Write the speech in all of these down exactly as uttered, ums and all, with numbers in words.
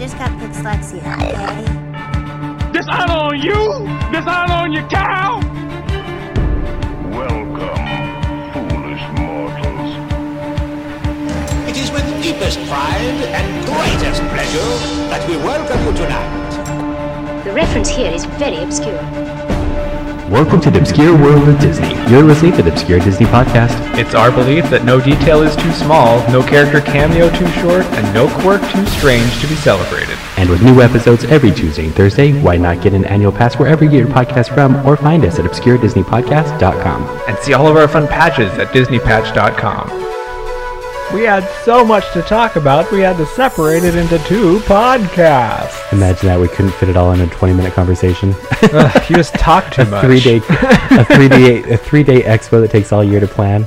just got dyslexia, okay? Dishonor on you! Dishonor on your cow! Welcome, foolish mortals. It is with deepest pride and greatest pleasure that we welcome you tonight. The reference here is very obscure. Welcome to the Obscure World of Disney. You're listening to the Obscure Disney Podcast. It's our belief that no detail is too small, no character cameo too short, and no quirk too strange to be celebrated. And with new episodes every Tuesday and Thursday, why not get an annual pass wherever you get your podcast from, or find us at obscure disney podcast dot com. And see all of our fun patches at disney patch dot com. We had so much to talk about, we had to separate it into two podcasts. Imagine that we couldn't fit it all in a twenty-minute conversation. uh, you just talk too a much. Three-day, a three-day, a three-day expo that takes all year to plan.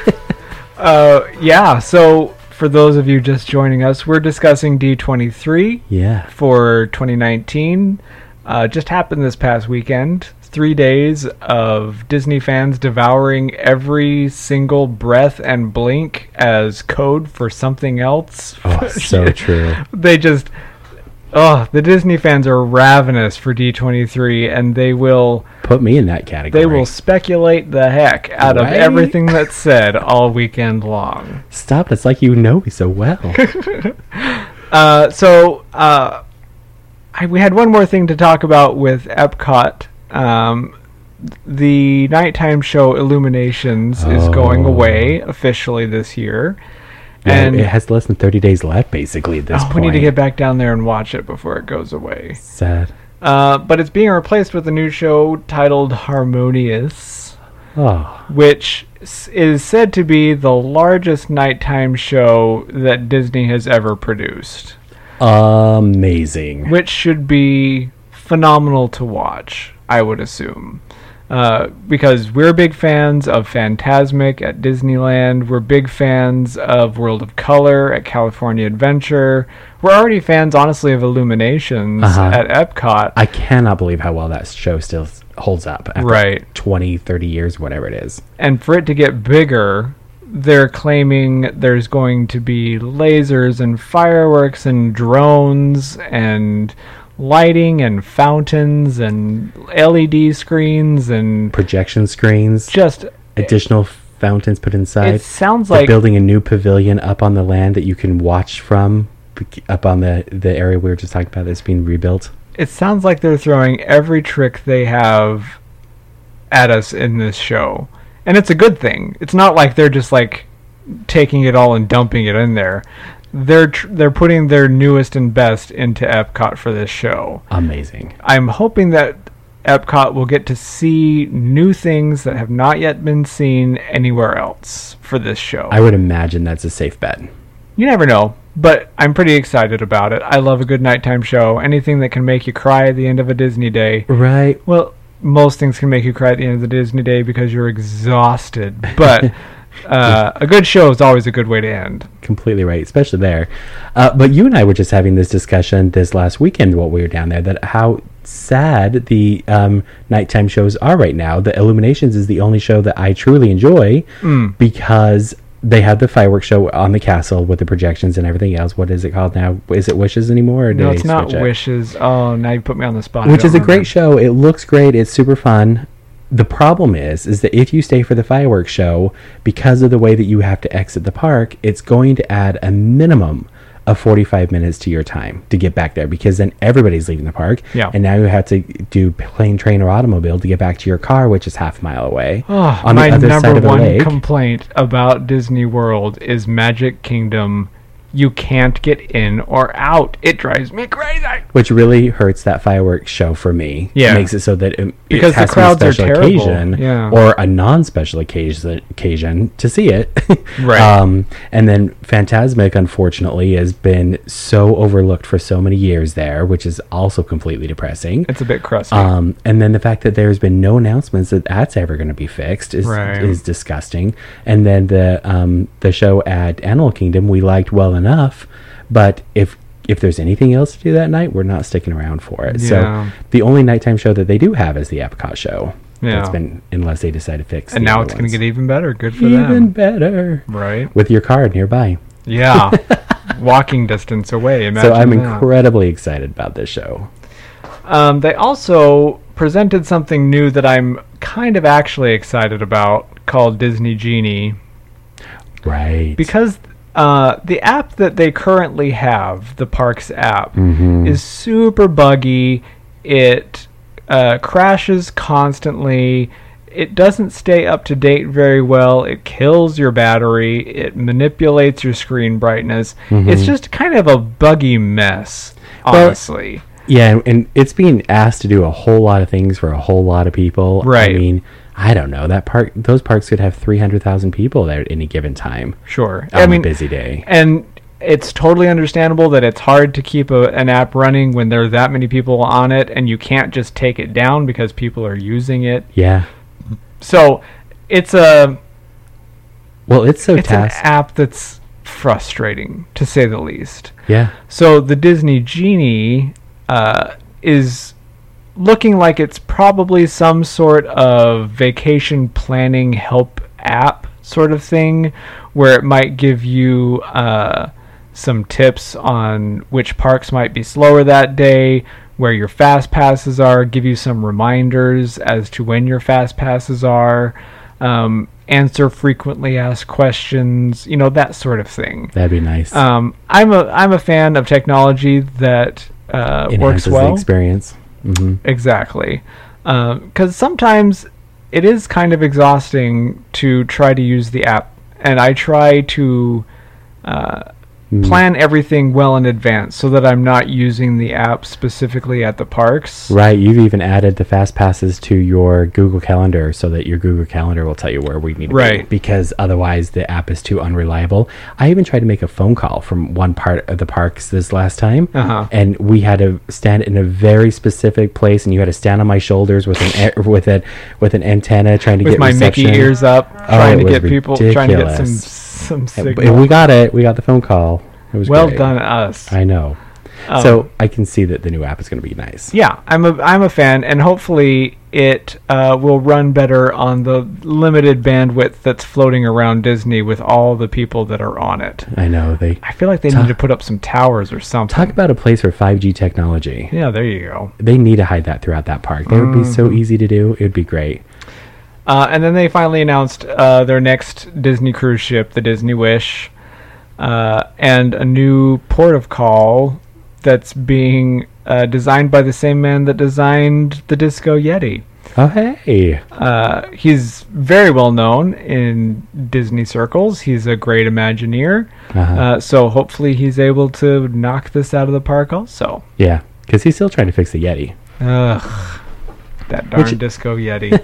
uh, yeah. So for those of you just joining us, we're discussing D twenty-three. Yeah. For twenty nineteen. Uh, just happened this past weekend. Three days of Disney fans devouring every single breath and blink as code for something else. Oh, so true. They just, oh, the Disney fans are ravenous for D twenty-three, and they will put me in that category. They will speculate the heck out right? of everything that's said all weekend long. Stop! It's like you know me so well. uh, so uh, I, we had one more thing to talk about with Epcot. Um, the nighttime show Illuminations oh. is going away officially this year. Yeah, and it has less than thirty days left, basically, at this oh, point. We need to get back down there and watch it before it goes away. Sad. Uh, but it's being replaced with a new show titled Harmonious, oh. which is said to be the largest nighttime show that Disney has ever produced. Amazing. Which should be phenomenal to watch, I would assume. Uh, because we're big fans of Fantasmic at Disneyland. We're big fans of World of Color at California Adventure. We're already fans, honestly, of Illuminations uh-huh. at Epcot. I cannot believe how well that show still holds up after right. twenty, thirty years, whatever it is. And for it to get bigger, they're claiming there's going to be lasers and fireworks and drones and lighting and fountains and L E D screens and projection screens, just additional fountains put inside. It sounds They're like building a new pavilion up on the land that you can watch from, up on the the area we were just talking about that's being rebuilt. It sounds like they're throwing every trick they have at us in this show, and it's a good thing. It's not like they're just like taking it all and dumping it in there. They're tr- they're putting their newest and best into Epcot for this show. Amazing. I'm hoping that Epcot will get to see new things that have not yet been seen anywhere else for this show. I would imagine that's a safe bet. You never know, but I'm pretty excited about it. I love a good nighttime show. Anything that can make you cry at the end of a Disney day. Right. Well, most things can make you cry at the end of the Disney day because you're exhausted, but Uh, a good show is always a good way to end. Completely right, especially there. Uh, but you and I were just having this discussion this last weekend while we were down there, that how sad the um, nighttime shows are right now. The Illuminations is the only show that I truly enjoy mm. because they have the fireworks show on the castle with the projections and everything else. What is it called now? Is it Wishes anymore? Or no, it's not Wishes. It? Oh, now you put me on the spot. Which is a remember. great show. It looks great. It's super fun. The problem is, is that if you stay for the fireworks show, because of the way that you have to exit the park, it's going to add a minimum of forty-five minutes to your time to get back there, because then everybody's leaving the park. Yeah. And now you have to do plane, train, or automobile to get back to your car, which is half a mile away. Oh, on my the other number side of the one lake. complaint about Disney World is Magic Kingdom. You can't get in or out. It drives me crazy. Which really hurts that fireworks show for me. Yeah. It makes it so that it, because it has the crowds to be a special are terrible. occasion Yeah. or a non-special occasion, occasion to see it. Right. Um, and then Fantasmic, unfortunately, has been so overlooked for so many years there, which is also completely depressing. It's a bit crusty. Um, and then the fact that there's been no announcements that that's ever going to be fixed is right. is disgusting. And then the um, the show at Animal Kingdom we liked well enough, but if if there's anything else to do that night, we're not sticking around for it. Yeah. So the only nighttime show that they do have is the Epcot show. Yeah. That's been, unless they decide to fix. And the now other it's going to ones. get even better. Good for even them. Even better. Right. With your card nearby. Yeah. walking distance away. Imagine So I'm that. incredibly excited about this show. Um, they also presented something new that I'm kind of actually excited about called Disney Genie. Right. Because uh, the app that they currently have, the Parks app, Mhm. is super buggy. It uh, crashes constantly. It doesn't stay up to date very well. It kills your battery. It manipulates your screen brightness. Mhm. It's just kind of a buggy mess, Well, honestly. Yeah, and- and it's being asked to do a whole lot of things for a whole lot of people. Right. I mean, I don't know. That park, those parks could have three hundred thousand people there at any given time Sure. on I mean, a busy day. and it's totally understandable that it's hard to keep a, an app running when there are that many people on it, and you can't just take it down because people are using it. Yeah. So it's a Well, it's so it's an task. app that's frustrating, to say the least. Yeah. So the Disney Genie uh, is looking like it's probably some sort of vacation planning help app sort of thing, where it might give you uh, some tips on which parks might be slower that day, where your fast passes are, give you some reminders as to when your fast passes are, um, answer frequently asked questions, you know, that sort of thing. That'd be nice. Um, I'm a I'm a fan of technology that uh, works Enhances well. the experience. hmm Exactly, because sometimes it is kind of exhausting to try to use the app, and I try to uh, plan everything well in advance so that I'm not using the app specifically at the parks. Right. You've even added the fast passes to your Google Calendar so that your Google Calendar will tell you where we need to be. Right. Because otherwise the app is too unreliable. I even tried to make a phone call from one part of the parks this last time. Uh-huh. And we had to stand in a very specific place, and you had to stand on my shoulders with an a- with a with an antenna trying to With get my reception. Mickey ears up, trying it to was get people, trying to get some ridiculous. some And- signal. And we got it. We got the phone call. It was Well great. done, us. I know. Um, So I can see that the new app is going to be nice. Yeah, I'm a I'm a fan, and hopefully it uh, will run better on the limited bandwidth that's floating around Disney with all the people that are on it. I know. They I feel like they Ta- need to put up some towers or something. talk about a place for five G technology. Yeah, there you go. They need to hide that throughout that park. That would be so Mm-hmm. easy to do. It would be great. Uh, and then they finally announced uh, their next Disney cruise ship, the Disney Wish, uh, and a new port of call that's being uh, designed by the same man that designed the Disco Yeti. Oh, hey. Uh, he's very well known in Disney circles. He's a great Imagineer. Uh-huh. Uh, so hopefully he's able to knock this out of the park also. Yeah, because he's still trying to fix the Yeti. Ugh, that darn Which- Disco Yeti.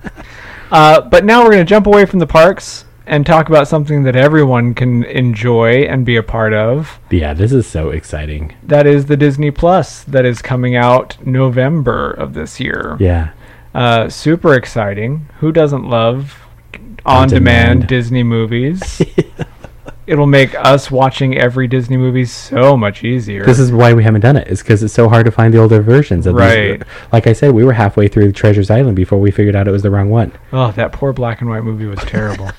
uh, but now we're going to jump away from the parks and talk about something that everyone can enjoy and be a part of. Yeah, this is so exciting. That is the Disney Plus that is coming out November of this year. Yeah. Uh, super exciting. Who doesn't love On on-demand demand. Disney movies? It'll make us watching every Disney movie so much easier. This is why we haven't done it. It's because it's so hard to find the older versions of Right. these. Like I said, we were halfway through Treasures Island before we figured out it was the wrong one. Oh, that poor black and white movie was terrible.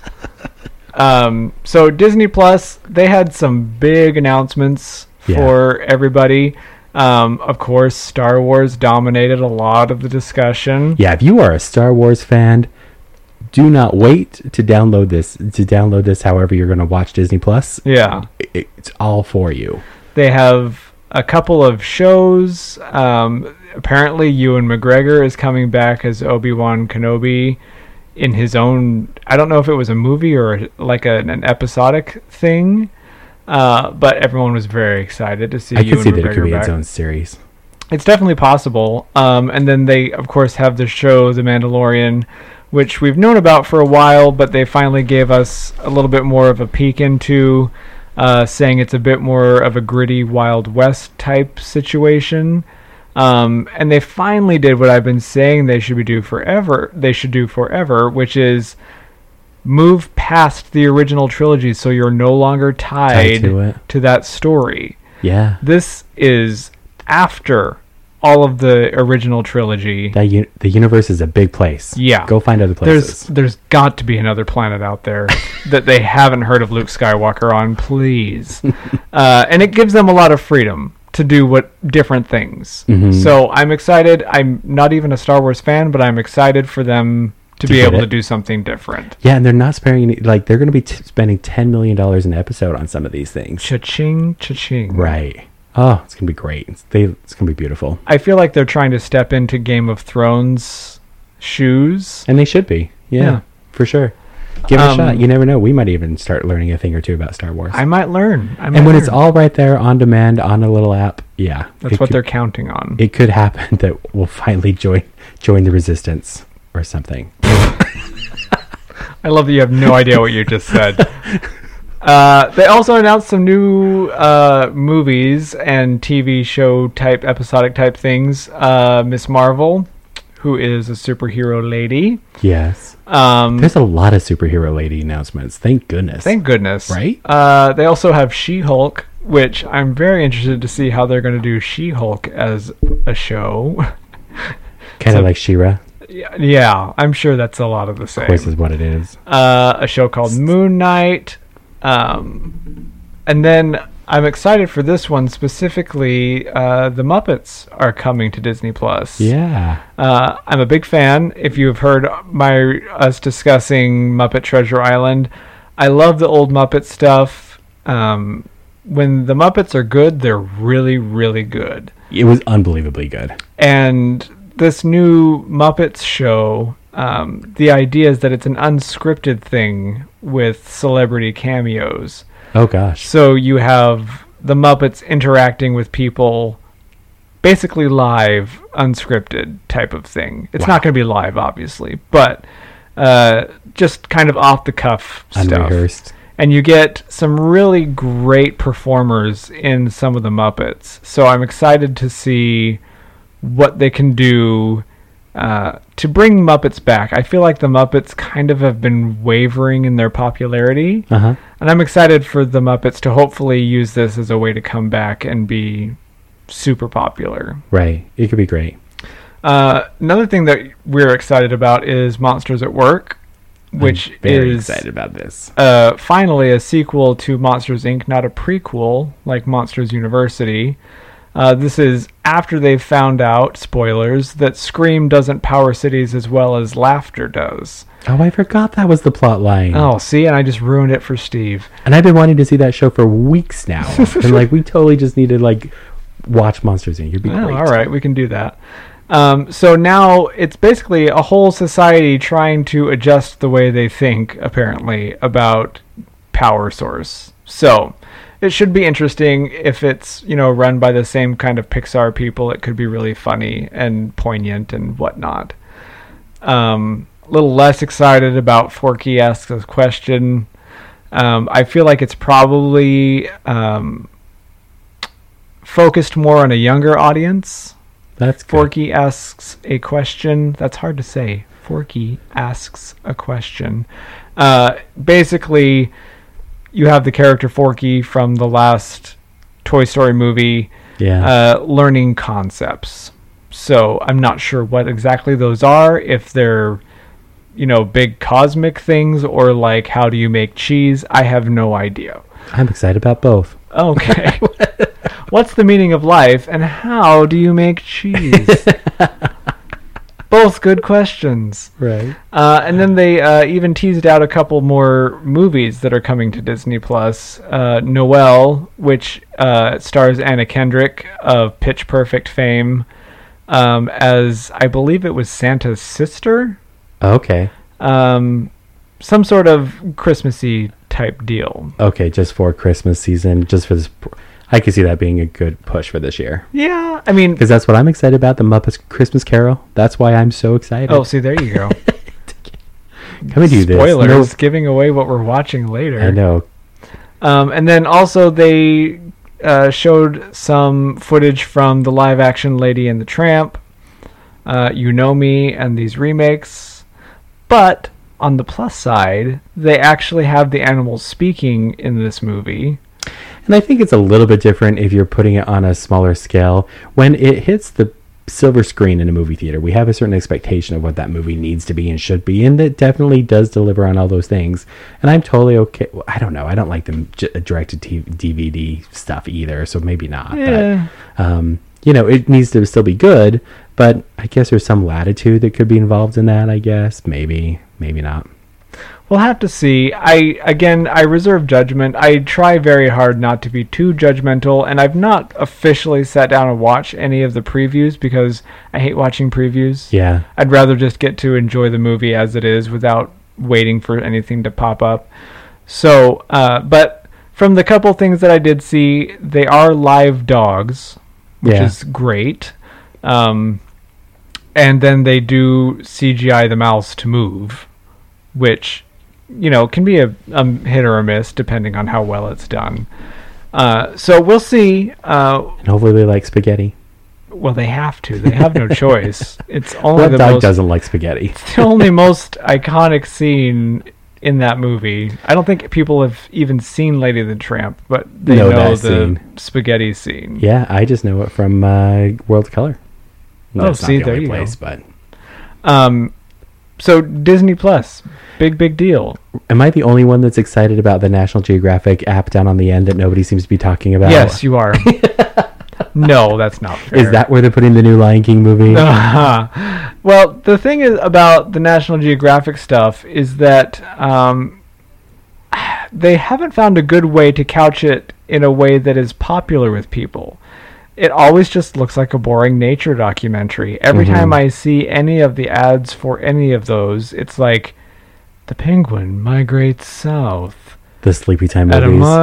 um, so Disney Plus, they had some big announcements Yeah. for everybody. Um, of course, Star Wars dominated a lot of the discussion. Yeah, if you are a Star Wars fan, do not wait to download this. To download this, however you're going to watch Disney Plus. Yeah. I- It's all for you. They have a couple of shows. Um, apparently, Ewan McGregor is coming back as Obi-Wan Kenobi in his own... I don't know if it was a movie or like a, an episodic thing, uh, but everyone was very excited to see I Ewan could see that it McGregor could be back. its own series. It's definitely possible. Um, and then they, of course, have the show The Mandalorian, which we've known about for a while, but they finally gave us a little bit more of a peek into, uh, saying it's a bit more of a gritty Wild West type situation. Um, and they finally did what I've been saying they should be do forever. They should do forever, which is move past the original trilogy, so you're no longer tied Tied to it. to that story. Yeah. This is after all of the original trilogy. That u- the universe is a big place. Yeah. Go find other places. There's there's got to be another planet out there that they haven't heard of Luke Skywalker on, please. uh, and it gives them a lot of freedom to do what different things. Mm-hmm. So I'm excited. I'm not even a Star Wars fan, but I'm excited for them to, To be get able it. to do something different. Yeah, and they're not sparing any, like they're going to be t- spending ten million dollars an episode on some of these things. Cha-ching, cha-ching. Right. Oh, it's going to be great. It's, they, it's going to be beautiful. I feel like they're trying to step into Game of Thrones shoes. And they should be. Yeah, Yeah. for sure. Give it Um, a shot. You never know. We might even start learning a thing or two about Star Wars. I might learn. I might and when it's learn. all right there on demand on a little app, yeah. That's it what could, they're counting on. It could happen that we'll finally join join the resistance or something. I love that you have no idea what you just said. Uh, they also announced some new uh, movies and T V show type, episodic type things. Uh, Miss Marvel, who is a superhero lady. Yes. Um, There's a lot of superhero lady announcements. Thank goodness. thank goodness. Right? Uh, they also have She-Hulk, which I'm very interested to see how they're going to do She-Hulk as a show. Kind of so- like She-Ra. Yeah, yeah, I'm sure that's a lot of the same. Of course is what it is. Uh, a show called Moon Knight. Um, and then I'm excited for this one specifically. Uh, the Muppets are coming to Disney Plus. Yeah. Uh, I'm a big fan. If you've heard my us discussing Muppet Treasure Island, I love the old Muppet stuff. Um, when the Muppets are good, they're really, really good. It was unbelievably good. And this new Muppets show, um, the idea is that it's an unscripted thing with celebrity cameos. Oh, gosh. So you have the Muppets interacting with people basically live, unscripted type of thing. It's Wow. not going to be live, obviously, but uh, just kind of off-the-cuff stuff. Unrehearsed. And you get some really great performers in some of the Muppets. So I'm excited to see what they can do uh, to bring Muppets back. I feel like the Muppets kind of have been wavering in their popularity. Uh-huh. And I'm excited for the Muppets to hopefully use this as a way to come back and be super popular. Right. It could be great. Uh, another thing that we're excited about is Monsters at Work, which I'm very is excited about this. uh, finally a sequel to Monsters, Incorporated, not a prequel like Monsters University. Uh, this is after they've found out, spoilers, that Scream doesn't power cities as well as Laughter does. Oh, I forgot that was the plot line. Oh, see, and I just ruined it for Steve. And I've been wanting to see that show for weeks now. And like, we totally just need to like watch Monsters Incorporated. You'd be Oh, great. all right, we can do that. Um, so now it's basically a whole society trying to adjust the way they think, apparently, about power source. So it should be interesting. If it's, you know, run by the same kind of Pixar people, it could be really funny and poignant and whatnot. Um, a little less excited about Forky Asks a Question. Um, I feel like it's probably um, focused more on a younger audience. That's good. Forky asks a question. That's hard to say. Forky asks a question. Uh, basically, you have the character Forky from the last Toy Story movie Yeah. uh, learning concepts. So I'm not sure what exactly those are, if they're, you know, big cosmic things or like how do you make cheese. I have no idea. I'm excited about both. Okay. What's the meaning of life and how do you make cheese? Both good questions. Right. Uh, and then they uh, even teased out a couple more movies that are coming to Disney Plus. Uh, Noelle, which uh, stars Anna Kendrick of Pitch Perfect fame, um, as I believe it was Santa's sister. Okay. Um, some sort of Christmassy type deal. Okay, just for Christmas season, just for this. I can see that being a good push for this year. Yeah, I mean, Because that's what I'm excited about, the Muppets Christmas Carol. That's why I'm so excited. oh, see, there you go. Come and do this. Spoilers, No- giving away what we're watching later. I know. Um, and then also they uh, showed some footage from the live-action Lady and the Tramp, uh, You Know Me, and these remakes. But on the plus side, they actually have the animals speaking in this movie. And I think it's a little bit different if you're putting it on a smaller scale. When it hits the silver screen in a movie theater. We have a certain expectation of what that movie needs to be and should be, and it definitely does deliver on all those things. And I'm totally okay. Well, I don't know. I don't like the directed D V D stuff either, so maybe not. Yeah. But, um, you know, it needs to still be good, but I guess there's some latitude that could be involved in that, I guess. Maybe, maybe not. We'll have to see. I again, I reserve judgment. I try very hard not to be too judgmental, and I've not officially sat down and watched any of the previews because I hate watching previews. Yeah. I'd rather just get to enjoy the movie as it is without waiting for anything to pop up. So, uh, but from the couple things that I did see, they are live dogs, which Yeah. is great. Um, and then they do C G I the mouse to move, which, you know, can be a, a hit or a miss depending on how well it's done. Uh, so we'll see. Uh, And hopefully they like spaghetti. well, they have to. They have no choice. It's only What the dog most, doesn't like spaghetti? it's the only most iconic scene in that movie. I don't think people have even seen Lady and the Tramp, but they Know know, that the scene. spaghetti scene. Yeah, I just know it from uh, World of Color. Oh, That's see, not the there only you place, go. but Um, so Disney Plus, big big deal. am I the only one that's excited about the National Geographic app down on the end that nobody seems to be talking about? Yes, you are. No, that's not fair. Is that where they're putting the new Lion King movie? Uh-huh. Well, the thing is about the National Geographic stuff is that um, they haven't found a good way to couch it in a way that is popular with people. It always just looks like a boring nature documentary. Every Mhm. time I see any of the ads for any of those, it's like, the penguin migrates south. The Sleepy Time At a movies.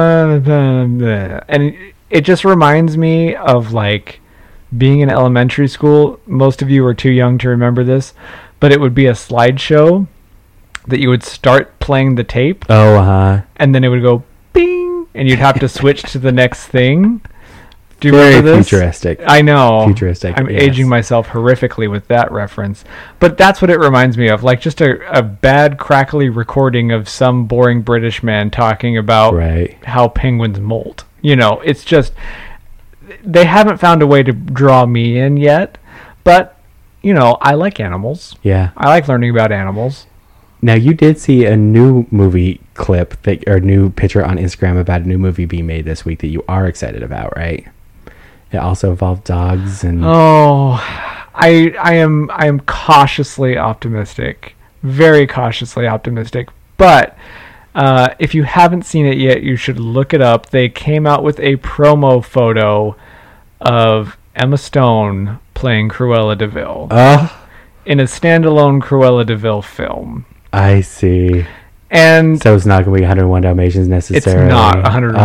mon- and it just reminds me of like being in elementary school. Most of you are too young to remember this, but it would be a slideshow that you would start playing the tape, Oh, uh-huh. and then it would go bing, and you'd have to switch to the next thing. Do you Very remember this? futuristic. I know. Futuristic, I'm yes. aging myself horrifically with that reference. But that's what it reminds me of. Like just a, a bad, crackly recording of some boring British man talking about Right. how penguins molt. You know, it's just... They haven't found a way to draw me in yet. But, you know, I like animals. Yeah. I like learning about animals. Now, you did see a new movie clip, that or new picture on Instagram about a new movie being made this week that you are excited about, right? It also involved dogs and... Oh, I I am I am cautiously optimistic, very cautiously optimistic. But uh, if you haven't seen it yet, you should look it up. They came out with a promo photo of Emma Stone playing Cruella de Vil Oh, in a standalone Cruella de Vil film, I see. and So it's not going to be one oh one Dalmatians necessarily. not one oh one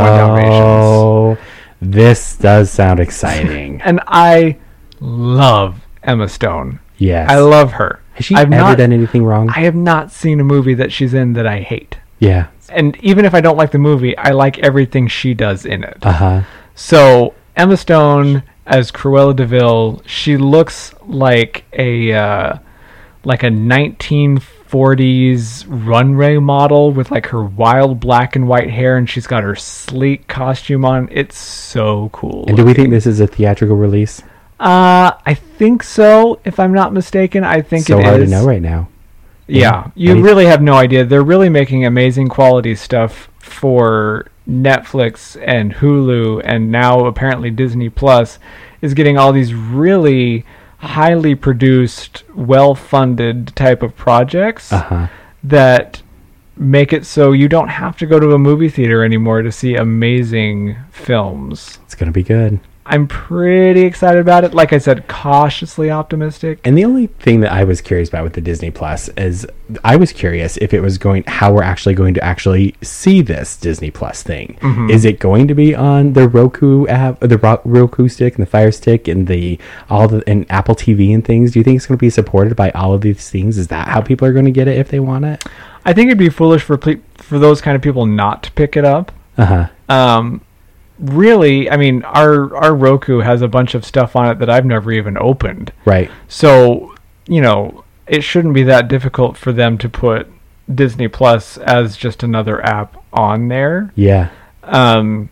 Oh, this does sound exciting. and I love Emma Stone. Yes. I love her. Has she I've ever not, done anything wrong? I have not seen a movie that she's in that I hate. yeah. And even if I don't like the movie, I like everything she does in it. Uh-huh. So Emma Stone as Cruella de Vil, she looks like a uh, like a nineteen forties runway model with like her wild black and white hair, and she's got her sleek costume on. It's so cool. And do we think this is a theatrical release? Uh, I think so. If I'm not mistaken, I think So it hard is. to know right now. Yeah, you Any- really have no idea. They're really making amazing quality stuff for Netflix and Hulu, and now apparently Disney Plus is getting all these really highly produced, well-funded type of projects Uh-huh. that make it so you don't have to go to a movie theater anymore to see amazing films. It's going to be good. I'm pretty excited about it. Like I said, cautiously optimistic. And the only thing that I was curious about with the Disney Plus is I was curious if it was going, how we're actually going to actually see this Disney Plus thing. Mm-hmm. Is it going to be on the Roku app, the Ro- Roku stick and the Fire Stick and the all the and Apple T V and things? Do you think it's going to be supported by all of these things? Is that how people are going to get it if they want it? I think it'd be foolish for ple- for those kind of people not to pick it up. Uh huh. Um, really, I mean, our our Roku has a bunch of stuff on it that I've never even opened. Right. So, you know, it shouldn't be that difficult for them to put Disney Plus as just another app on there. Yeah. Um,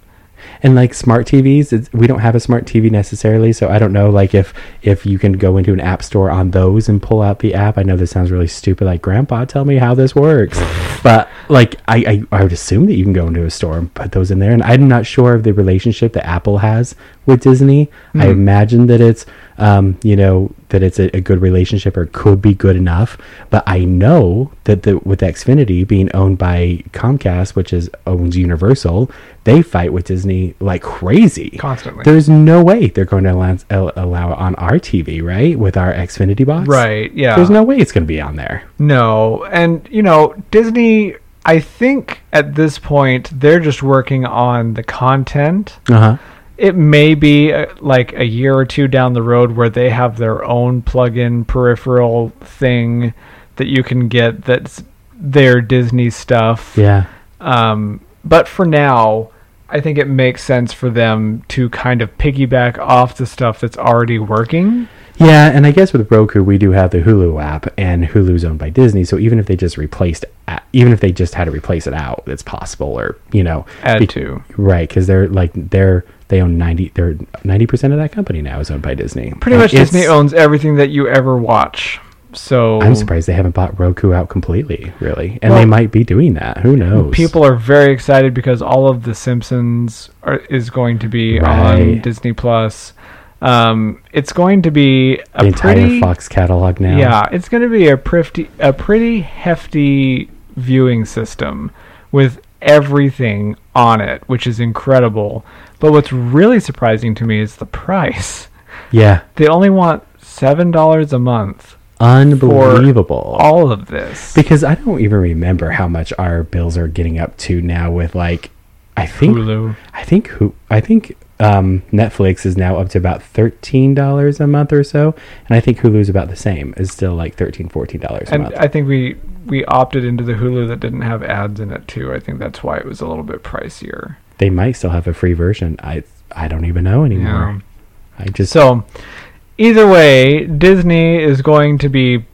And like smart T Vs, it's, we don't have a smart T V necessarily, so I don't know like if if you can go into an app store on those and pull out the app. I know this sounds really stupid, like Grandpa, tell me how this works. But like I, I I would assume that you can go into a store and put those in there. And I'm not sure of the relationship that Apple has with Disney. Mm. I imagine that it's um you know that it's a, a good relationship, or could be good enough. But I know that the with Xfinity being owned by Comcast, which is owns Universal, they fight with Disney like crazy. Constantly. There's no way they're going to allow, allow it on our T V, right? With our Xfinity box. Right, yeah. There's no way it's going to be on there. No. And, you know, Disney, I think at this point, they're just working on the content. Uh-huh. It may be uh, like a year or two down the road where they have their own plug-in peripheral thing that you can get that's their Disney stuff. Yeah. Um, but for now, I think it makes sense for them to kind of piggyback off the stuff that's already working. Yeah, and I guess with Roku, we do have the Hulu app, and Hulu's owned by Disney. So even if they just replaced, even if they just had to replace it out, it's possible, or you know, add be, to right, because they're like they're they own ninety, they're ninety percent of that company now is owned by Disney. Pretty and much, Disney owns everything that you ever watch. So I'm surprised they haven't bought Roku out completely, really, and well, they might be doing that. Who knows? People are very excited because all of The Simpsons are, is going to be right. on Disney Plus. Um, it's going to be a the entire pretty, Fox catalog now. Yeah, it's going to be a pretty a pretty hefty viewing system with everything on it, which is incredible. But what's really surprising to me is the price. Yeah, they only want seven dollars a month. Unbelievable. For all of this. Because I don't even remember how much our bills are getting up to now with like I think Hulu. I think who I think um, Netflix is now up to about thirteen dollars a month or so, and I think Hulu's about the same. It's still like thirteen dollars, fourteen dollars a and month. I think we we opted into the Hulu that didn't have ads in it too. I think that's why it was a little bit pricier. They might still have a free version. I I don't even know anymore. Yeah. I just So either way, Disney is going to be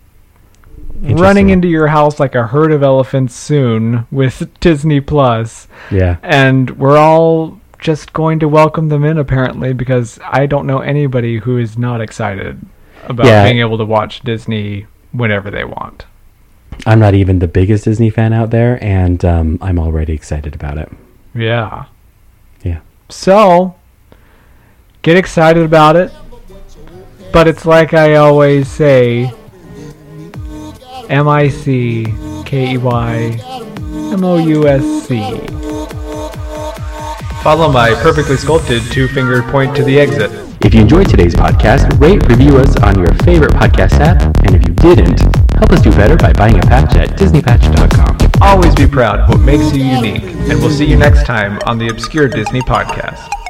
running into your house like a herd of elephants soon with Disney Plus. Yeah. And we're all just going to welcome them in, apparently, because I don't know anybody who is not excited about yeah. being able to watch Disney whenever they want. I'm not even the biggest Disney fan out there, and um, I'm already excited about it. Yeah. Yeah. So, get excited about it. But it's like I always say, M I C K E Y M O U S C. Follow my perfectly sculpted two-fingered point to the exit. If you enjoyed today's podcast, rate, review us on your favorite podcast app, and if you didn't, help us do better by buying a patch at disney patch dot com. Always be proud of what makes you unique, and we'll see you next time on the Obscure Disney Podcast.